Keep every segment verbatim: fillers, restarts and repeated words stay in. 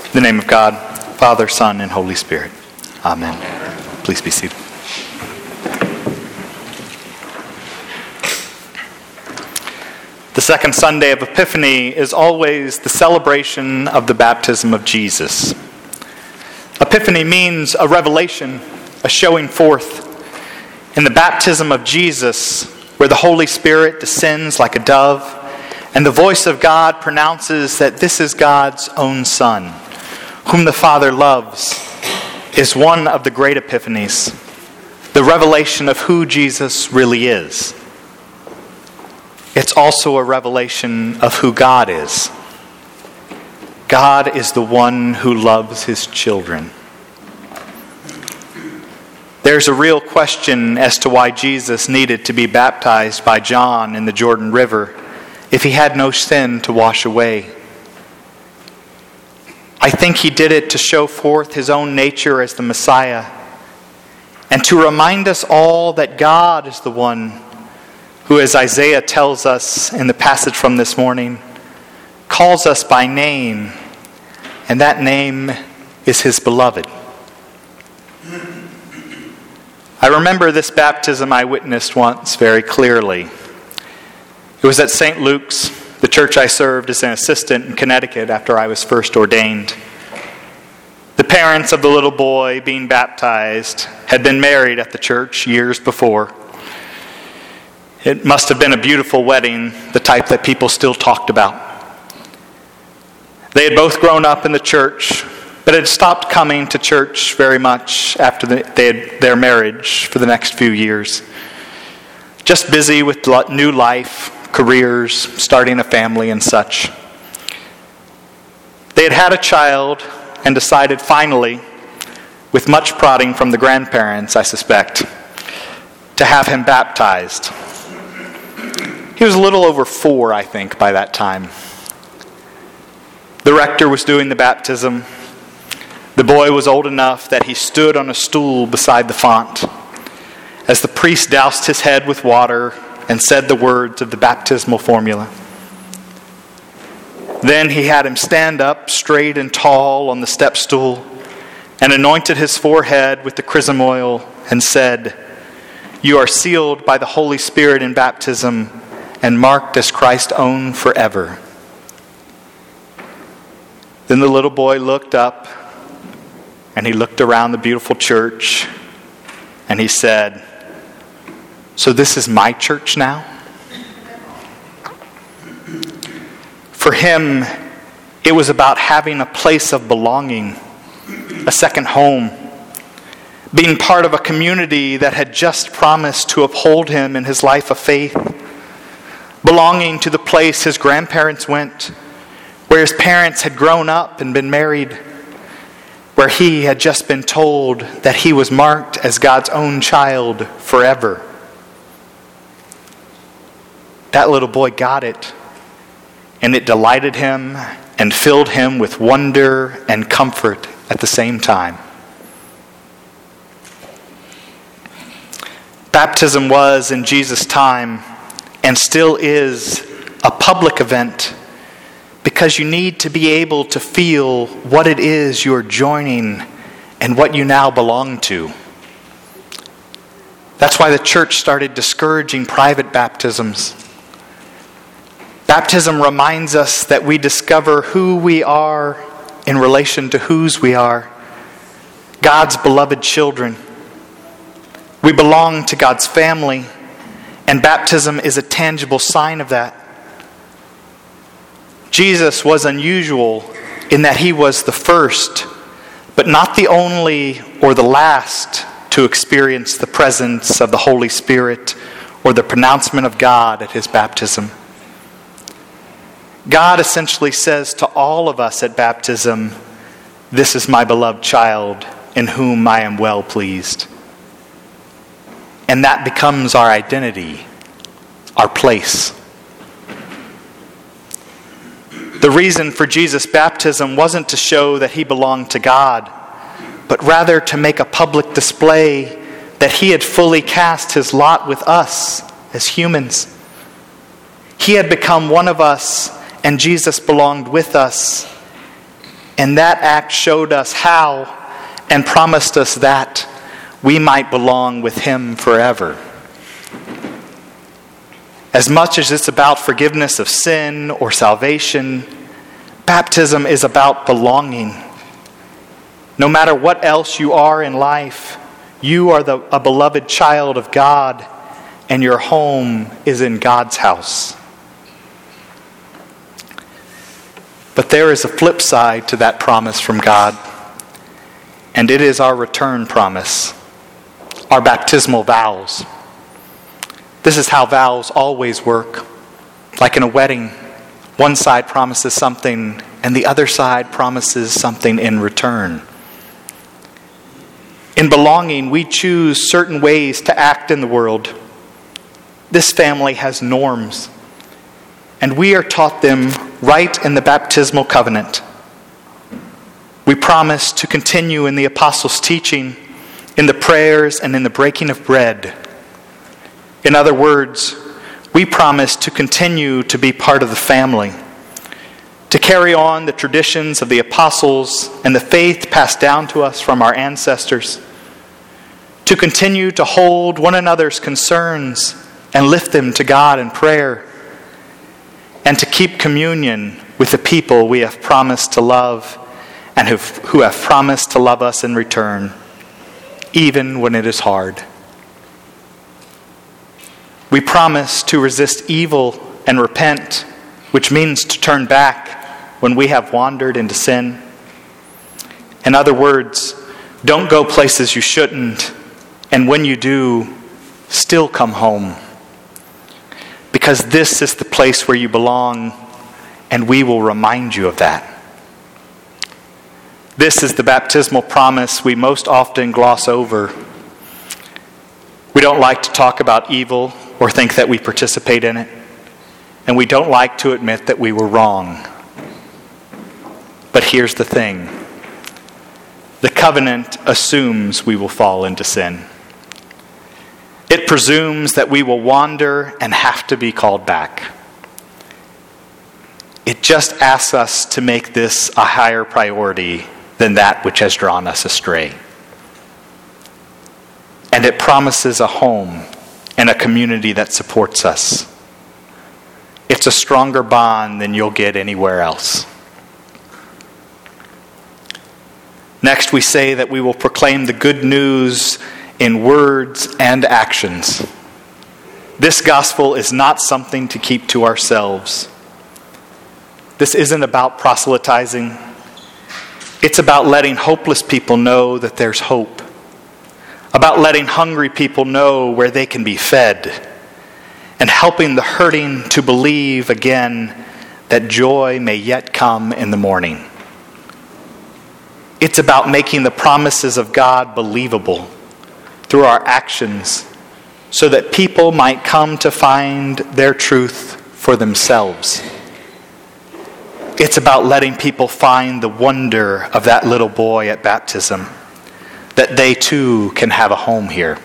In the name of God, Father, Son, and Holy Spirit. Amen. Please be seated. The second Sunday of Epiphany is always the celebration of the baptism of Jesus. Epiphany means a revelation, a showing forth. In the baptism of Jesus, where the Holy Spirit descends like a dove, and the voice of God pronounces that this is God's own Son, whom the Father loves, is one of the great epiphanies, the revelation of who Jesus really is. It's also a revelation of who God is. God is the one who loves his children. There's a real question as to why Jesus needed to be baptized by John in the Jordan River if he had no sin to wash away. I think he did it to show forth his own nature as the Messiah and to remind us all that God is the one who, as Isaiah tells us in the passage from this morning, calls us by name, and that name is his beloved. I remember this baptism I witnessed once very clearly. It was at Saint Luke's, the church I served as an assistant in Connecticut after I was first ordained. The parents of the little boy being baptized had been married at the church years before. It must have been a beautiful wedding, the type that people still talked about. They had both grown up in the church, but had stopped coming to church very much after the, they had their marriage for the next few years. Just busy with new life, careers, starting a family and such. They had had a child and decided finally, with much prodding from the grandparents, I suspect, to have him baptized. He was a little over four, I think, by that time. The rector was doing the baptism. The boy was old enough that he stood on a stool beside the font as the priest doused his head with water and said the words of the baptismal formula. Then he had him stand up straight and tall on the step stool and anointed his forehead with the chrism oil and said, "You are sealed by the Holy Spirit in baptism and marked as Christ's own forever." Then the little boy looked up and he looked around the beautiful church and he said, "So this is my church now?" For him, it was about having a place of belonging, a second home, being part of a community that had just promised to uphold him in his life of faith, belonging to the place his grandparents went, where his parents had grown up and been married, where he had just been told that he was marked as God's own child forever. That little boy got it, and it delighted him and filled him with wonder and comfort at the same time. Baptism was, in Jesus' time, and still is, a public event because you need to be able to feel what it is you're joining and what you now belong to. That's why the church started discouraging private baptisms. Baptism reminds us that we discover who we are in relation to whose we are, God's beloved children. We belong to God's family, and baptism is a tangible sign of that. Jesus was unusual in that he was the first, but not the only or the last to experience the presence of the Holy Spirit or the pronouncement of God at his baptism. God essentially says to all of us at baptism, "This is my beloved child in whom I am well pleased." And that becomes our identity, our place. The reason for Jesus' baptism wasn't to show that he belonged to God, but rather to make a public display that he had fully cast his lot with us as humans. He had become one of us, and Jesus belonged with us. And that act showed us how and promised us that we might belong with him forever. As much as it's about forgiveness of sin or salvation, baptism is about belonging. No matter what else you are in life, you are the, a beloved child of God, and your home is in God's house. But there is a flip side to that promise from God, and it is our return promise, our baptismal vows. This is how vows always work. Like in a wedding, one side promises something and the other side promises something in return. In belonging, we choose certain ways to act in the world. This family has norms, and we are taught them right in the baptismal covenant. We promise to continue in the apostles' teaching, in the prayers, and in the breaking of bread. In other words, we promise to continue to be part of the family, to carry on the traditions of the apostles and the faith passed down to us from our ancestors, to continue to hold one another's concerns and lift them to God in prayer, and to keep communion with the people we have promised to love and who have promised to love us in return, even when it is hard. We promise to resist evil and repent, which means to turn back when we have wandered into sin. In other words, don't go places you shouldn't, and when you do, still come home. Because this is the place where you belong, and we will remind you of that. This is the baptismal promise we most often gloss over. We don't like to talk about evil or think that we participate in it, and we don't like to admit that we were wrong. But here's the thing. The covenant assumes we will fall into sin. It presumes that we will wander and have to be called back. It just asks us to make this a higher priority than that which has drawn us astray. And it promises a home and a community that supports us. It's a stronger bond than you'll get anywhere else. Next, we say that we will proclaim the good news in words and actions. This gospel is not something to keep to ourselves. This isn't about proselytizing. It's about letting hopeless people know that there's hope. About letting hungry people know where they can be fed. And helping the hurting to believe again that joy may yet come in the morning. It's about making the promises of God believable through our actions so that people might come to find their truth for themselves. It's about letting people find the wonder of that little boy at baptism, that they too can have a home here.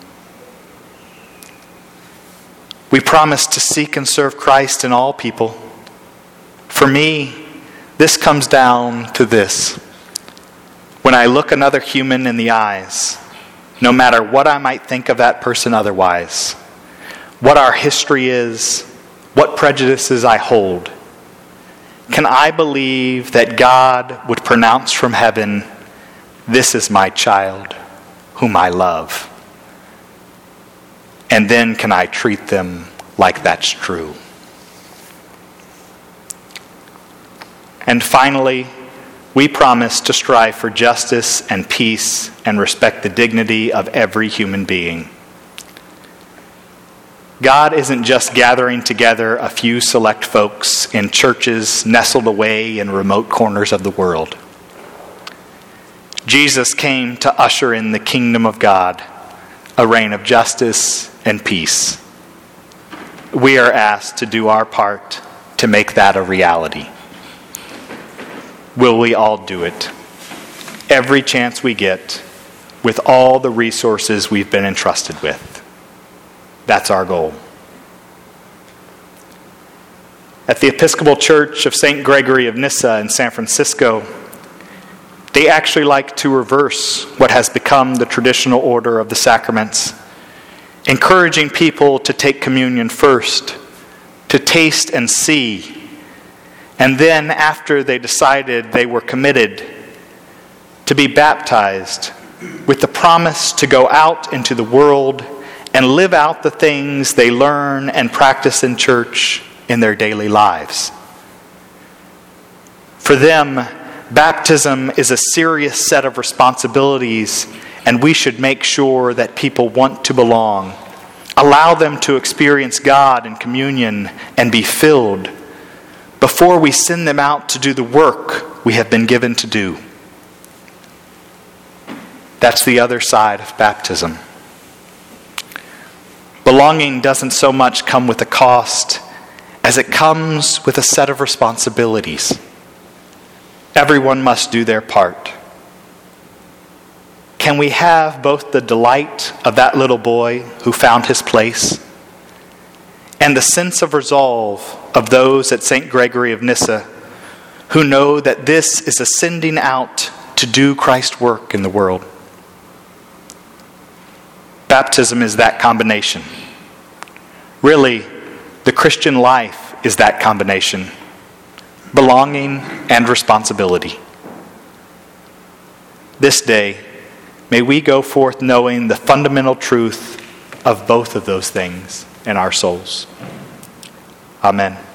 We promise to seek and serve Christ in all people. For me, this comes down to this. When I look another human in the eyes, no matter what I might think of that person otherwise, what our history is, what prejudices I hold, can I believe that God would pronounce from heaven, "This is my child, whom I love"? And then can I treat them like that's true? And finally, we promise to strive for justice and peace and respect the dignity of every human being. God isn't just gathering together a few select folks in churches nestled away in remote corners of the world. Jesus came to usher in the kingdom of God, a reign of justice and peace. We are asked to do our part to make that a reality. Will we all do it? Every chance we get, with all the resources we've been entrusted with. That's our goal. At the Episcopal Church of Saint Gregory of Nyssa in San Francisco, They actually like to reverse what has become the traditional order of the sacraments, encouraging people to take communion first, to taste and see, and then after they decided they were committed, to be baptized with the promise to go out into the world and live out the things they learn and practice in church in their daily lives. For them, baptism is a serious set of responsibilities, and we should make sure that people want to belong, allow them to experience God in communion and be filled before we send them out to do the work we have been given to do. That's the other side of baptism. Belonging doesn't so much come with a cost as it comes with a set of responsibilities. Everyone must do their part. Can we have both the delight of that little boy who found his place and the sense of resolve of those at Saint Gregory of Nyssa who know that this is a sending out to do Christ's work in the world? Baptism is that combination. Really, the Christian life is that combination. Belonging and responsibility. This day, may we go forth knowing the fundamental truth of both of those things in our souls. Amen.